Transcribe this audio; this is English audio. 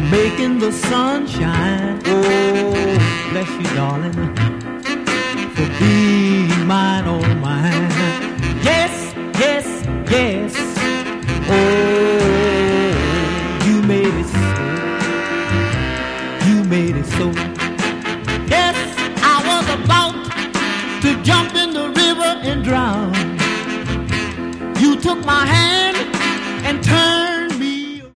making the sunshine. Oh, bless you, darling, for being mine, oh mine. Yes, yes, yes. Oh, you made it so. You made it so. Yes, I was about to jump in the river and drown. You took my hand